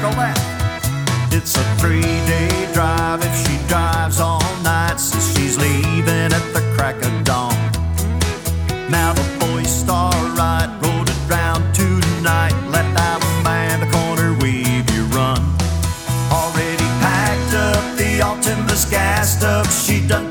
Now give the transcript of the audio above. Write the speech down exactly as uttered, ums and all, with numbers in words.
Roll that. It's a three-day drive if she drives all night, so she's leaving at the crack of dawn. Now the boys star right, rolled it round tonight. Let that man the corner weave you run. Already packed up, the Altima's gassed up. She done